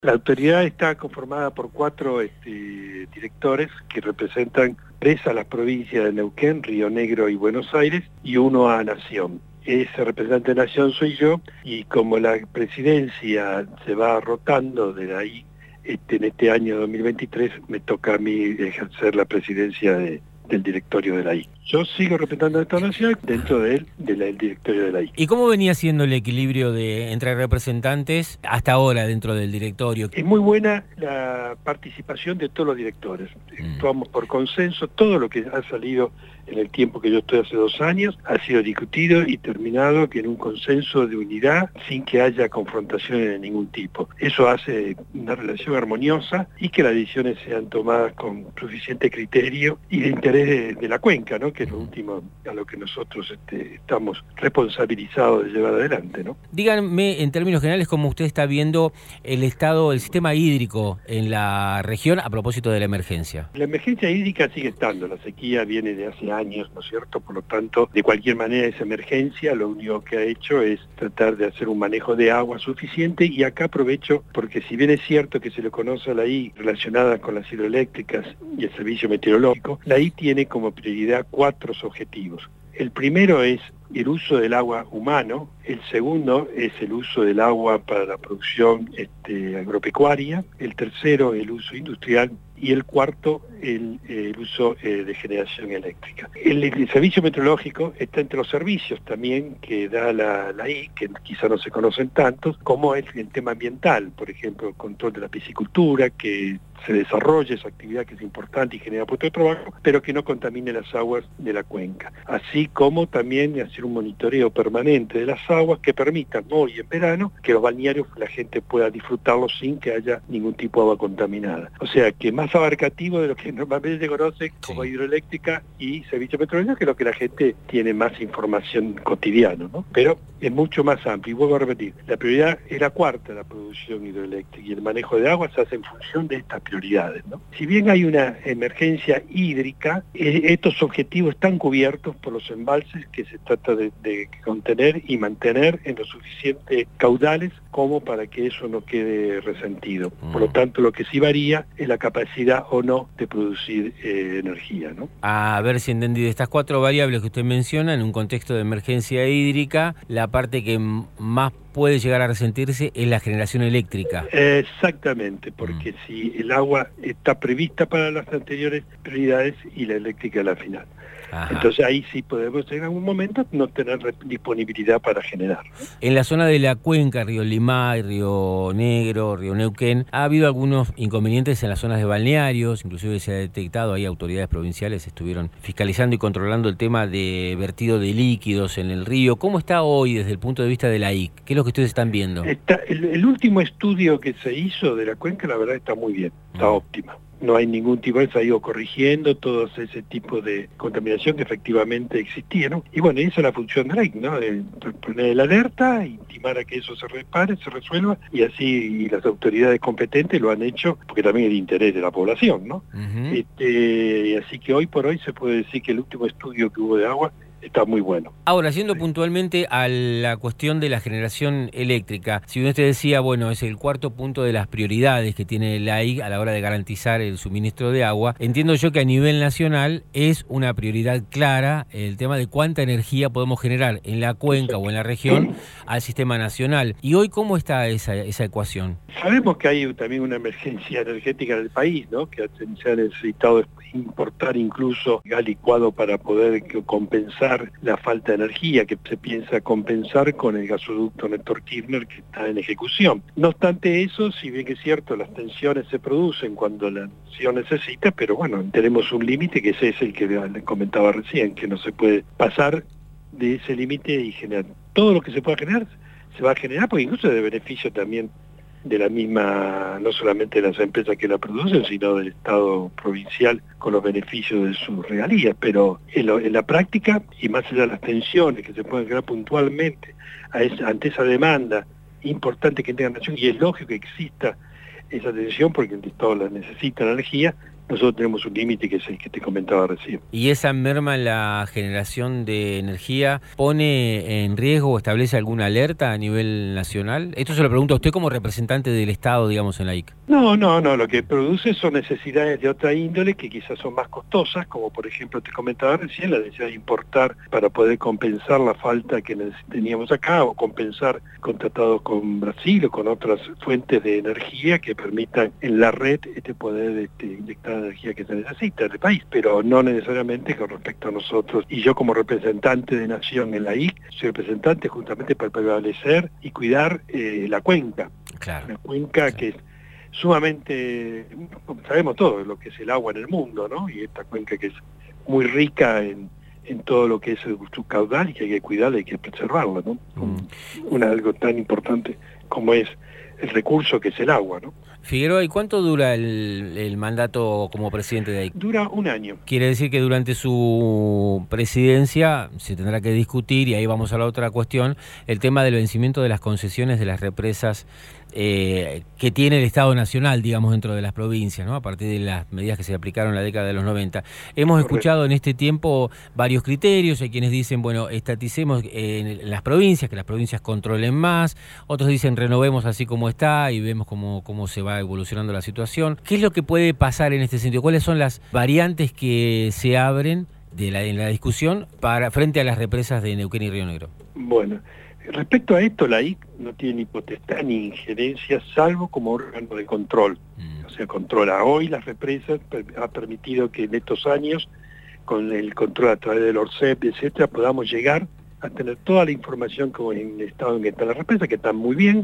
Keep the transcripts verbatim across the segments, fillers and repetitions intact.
La autoridad está conformada por cuatro este, directores que representan tres a las provincias de Neuquén, Río Negro y Buenos Aires, y uno a Nación. Ese representante de Nación soy yo, y como la presidencia se va rotando de ahí, este, en este año dos mil veintitrés me toca a mí ejercer la presidencia de, del directorio de la I. Yo sigo representando a esta nación dentro de él, del de directorio de la I. ¿Y cómo venía siendo el equilibrio de entre representantes hasta ahora dentro del directorio? Es muy buena la participación de todos los directores. Mm. Actuamos por consenso, todo lo que ha salido en el tiempo que yo estoy hace dos años ha sido discutido y terminado en un consenso de unidad sin que haya confrontaciones de ningún tipo. Eso hace una relación armoniosa y que las decisiones sean tomadas con suficiente criterio y de interés de, de la cuenca, ¿no? Que es lo último a lo que nosotros este, estamos responsabilizados de llevar adelante, ¿no? Díganme en términos generales cómo usted está viendo el estado, el sistema hídrico en la región a propósito de la emergencia. La emergencia hídrica sigue estando, la sequía viene de hace años, ¿no es cierto? Por lo tanto, de cualquier manera esa emergencia lo único que ha hecho es tratar de hacer un manejo de agua suficiente, y acá aprovecho porque si bien es cierto que se le conoce a la I relacionada con las hidroeléctricas y el servicio meteorológico, la I tiene como prioridad cuatro objetivos. El primero es el uso del agua humano, el segundo es el uso del agua para la producción este, agropecuaria, el tercero el uso industrial y el cuarto el, el uso eh, de generación eléctrica. El, el servicio meteorológico está entre los servicios también que da la, la I, que quizá no se conocen tantos, como es el tema ambiental, por ejemplo, el control de la piscicultura, que se desarrolle esa actividad que es importante y genera puestos de trabajo, pero que no contamine las aguas de la cuenca. Así como también hacer un monitoreo permanente de las aguas que permitan hoy en verano que los balnearios la gente pueda disfrutarlos sin que haya ningún tipo de agua contaminada. O sea que más abarcativo de lo que normalmente se conoce como sí. hidroeléctrica y servicio petrolero, que es lo que la gente tiene más información cotidiana, ¿no? Pero es mucho más amplio. Y vuelvo a repetir, la prioridad es la cuarta, la producción hidroeléctrica, y el manejo de agua se hace en función de estas prioridades, ¿no? Si bien hay una emergencia hídrica, eh, estos objetivos están cubiertos por los embalses que se trata de, de contener y mantener en los suficientes caudales como para que eso no quede resentido. Por lo tanto, lo que sí varía es la capacidad o no de producir eh, energía, ¿no? A ver si entendí, de estas cuatro variables que usted menciona, en un contexto de emergencia hídrica, la parte que más puede llegar a resentirse es la generación eléctrica. Exactamente, porque mm. si el agua está prevista para las anteriores prioridades y la eléctrica la final. Ajá. Entonces ahí sí podemos en algún momento no tener disponibilidad para generar. En la zona de la cuenca, Río Limay, Río Negro, Río Neuquén, ha habido algunos inconvenientes en las zonas de balnearios, inclusive se ha detectado, ahí autoridades provinciales estuvieron fiscalizando y controlando el tema de vertido de líquidos en el río. ¿Cómo está hoy desde el punto de vista de la I C? ¿Qué es lo que ustedes están viendo? Está, el, el último estudio que se hizo de la cuenca, la verdad está muy bien, está mm. óptima. No hay ningún tipo de, se ha ido corrigiendo todo ese tipo de contaminación que efectivamente existieron. Y bueno, esa es la función de la I C, ¿no? De poner la alerta, intimar a que eso se repare, se resuelva, y así las autoridades competentes lo han hecho, porque también es de interés de la población, ¿no? Uh-huh. este, así que hoy por hoy se puede decir que el último estudio que hubo de agua está muy bueno. Ahora, yendo puntualmente a la cuestión de la generación eléctrica, si usted decía, bueno, es el cuarto punto de las prioridades que tiene la I C a la hora de garantizar el suministro de agua, entiendo yo que a nivel nacional es una prioridad clara el tema de cuánta energía podemos generar en la cuenca o en la región al sistema nacional. ¿Y hoy cómo está esa, esa ecuación? Sabemos que hay también una emergencia energética en el país, ¿no? Que se ha necesitado importar incluso gas licuado para poder compensar la falta de energía que se piensa compensar con el gasoducto Néstor Kirchner que está en ejecución. No obstante eso, si bien que es cierto, las tensiones se producen cuando la nación necesita, pero bueno, tenemos un límite que ese es el que le comentaba recién, que no se puede pasar de ese límite y generar. Todo lo que se pueda generar, se va a generar, porque incluso es de beneficio también de la misma, no solamente de las empresas que la producen, sino del Estado provincial con los beneficios de sus regalías, pero en, lo, en la práctica, y más allá de las tensiones que se pueden crear puntualmente a esa, ante esa demanda importante que tenga la nación, y es lógico que exista esa tensión porque el Estado la necesita la energía, nosotros tenemos un límite que es el que te comentaba recién. ¿Y esa merma en la generación de energía pone en riesgo o establece alguna alerta a nivel nacional? Esto se lo pregunto a usted como representante del Estado, digamos, en la I C. No, no, no, lo que produce son necesidades de otra índole que quizás son más costosas, como por ejemplo te comentaba recién, la necesidad de importar para poder compensar la falta que teníamos acá, o compensar con tratados con Brasil o con otras fuentes de energía que permitan en la red este poder este, inyectar energía que se necesita en el país, pero no necesariamente con respecto a nosotros. Y yo como representante de Nación en la I C, soy representante justamente para prevalecer y cuidar eh, la cuenca. Claro. Una cuenca sí. que es sumamente, sabemos todo lo que es el agua en el mundo, ¿no? Y esta cuenca que es muy rica en, en todo lo que es su caudal y que hay que cuidarla y hay que preservarla, ¿no? Mm. Una, algo tan importante como es el recurso que es el agua, ¿no? Figueroa, ¿y cuánto dura el, el mandato como presidente de ahí? Dura un año. Quiere decir que durante su presidencia se tendrá que discutir, y ahí vamos a la otra cuestión, el tema del vencimiento de las concesiones de las represas eh, que tiene el Estado Nacional, digamos, dentro de las provincias, ¿no? A partir de las medidas que se aplicaron en la década de los noventa. Hemos Correcto. escuchado en este tiempo varios criterios. Hay quienes dicen, bueno, estaticemos en las provincias, que las provincias controlen más. Otros dicen, renovemos así como está y vemos cómo, cómo se va evolucionando la situación. ¿Qué es lo que puede pasar en este sentido? ¿Cuáles son las variantes que se abren de la, en la discusión para frente a las represas de Neuquén y Río Negro? Bueno, respecto a esto, la I C no tiene ni potestad ni injerencia, salvo como órgano de control. Mm. O sea, controla hoy las represas, ha permitido que en estos años, con el control a través del ORCEP, etcétera, podamos llegar a tener toda la información como en el estado en que están las represas, que están muy bien.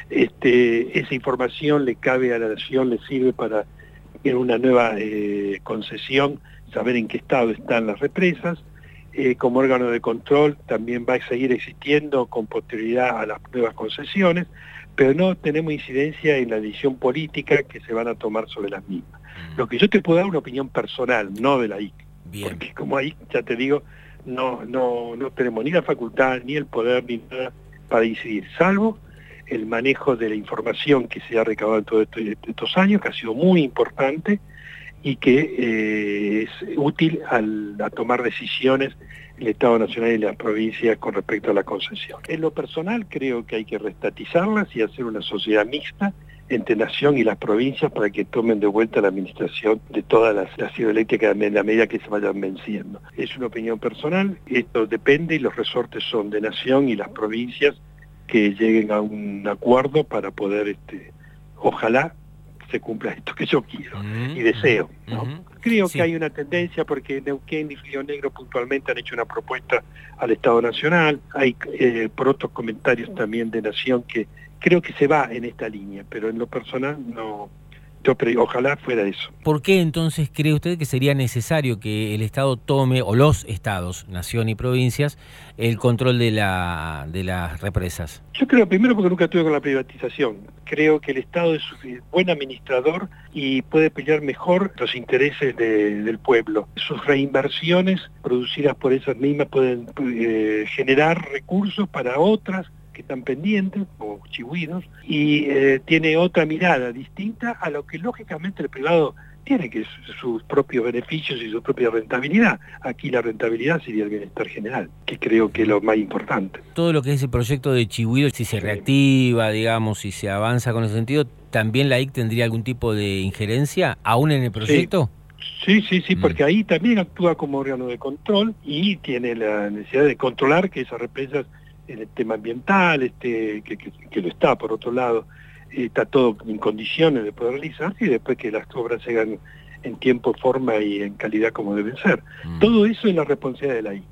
Este, esa información le cabe a la Nación, le sirve para en una nueva eh, concesión saber en qué estado están las represas. Eh, como órgano de control también va a seguir existiendo con posterioridad a las nuevas concesiones, pero no tenemos incidencia en la decisión política que se van a tomar sobre las mismas. Lo que yo te puedo dar es una opinión personal, no de la I C, Bien. porque como ahí ya te digo, no, no, no tenemos ni la facultad, ni el poder, ni nada para decidir, salvo el manejo de la información que se ha recabado en todos estos, estos años, que ha sido muy importante y que eh, es útil al, a tomar decisiones el Estado Nacional y las provincias con respecto a la concesión. En lo personal creo que hay que restatizarlas y hacer una sociedad mixta entre Nación y las provincias para que tomen de vuelta la administración de todas las, las hidroeléctricas en la medida que se vayan venciendo. Es una opinión personal, esto depende y los resortes son de Nación y las provincias que lleguen a un acuerdo para poder, este, ojalá, se cumpla esto que yo quiero uh-huh, y deseo, ¿no? Uh-huh. Creo sí. que hay una tendencia porque Neuquén y Río Negro puntualmente han hecho una propuesta al Estado Nacional, hay eh, por otros comentarios también de Nación que creo que se va en esta línea, pero en lo personal no, yo pero ojalá fuera eso. ¿Por qué entonces cree usted que sería necesario que el Estado tome, o los estados, Nación y provincias, el control de la de las represas? Yo creo, primero porque nunca estuve con la privatización. Creo que el Estado es un buen administrador y puede pelear mejor los intereses de, del pueblo. Sus reinversiones producidas por esas mismas pueden eh, generar recursos para otras que están pendientes, como chihuidos, y eh, tiene otra mirada distinta a lo que lógicamente el privado tiene, que es sus propios beneficios y su propia rentabilidad. Aquí la rentabilidad sería el bienestar general, que creo que es lo más importante. Todo lo que es el proyecto de Chihuido, si se sí. reactiva, digamos, si se avanza con ese sentido, ¿también la I C tendría algún tipo de injerencia aún en el proyecto? Sí. Sí, sí, sí, porque ahí también actúa como órgano de control y tiene la necesidad de controlar que esas represas en el tema ambiental, este, que, que, que lo está por otro lado, eh, está todo en condiciones de poder realizarse y después que las obras se hagan en tiempo, forma y en calidad como deben ser. Mm. Todo eso es la responsabilidad de la I C.